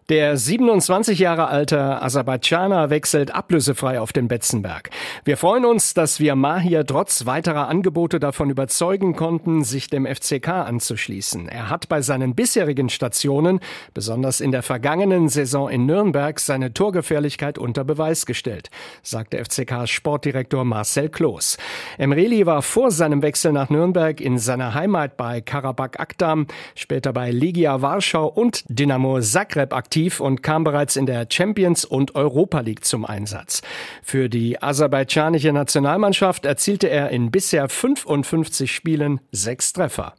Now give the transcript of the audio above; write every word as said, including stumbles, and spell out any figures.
Der siebenundzwanzig Jahre alte Aserbaidschaner wechselt ablösefrei auf den Betzenberg. Wir freuen uns, dass wir Mahir trotz weiterer Angebote davon überzeugen konnten, sich dem F C K anzuschließen. Er hat bei seinen bisherigen Stationen, besonders in der vergangenen Saison in Nürnberg, seine Torgefährlichkeit unter Beweis gestellt, sagte F C K-Sportdirektor Marcel Kloß. Emreli war vor seinem Wechsel nach Nürnberg in seiner Heimat bei Karabakh Akdam, später bei Legia Warschau und Dinamo Zagreb aktiv und kam bereits in der Champions- und Europa League zum Einsatz. Für die aserbaidschanische Nationalmannschaft erzielte er in bisher fünfundfünfzig Spielen sechs Treffer.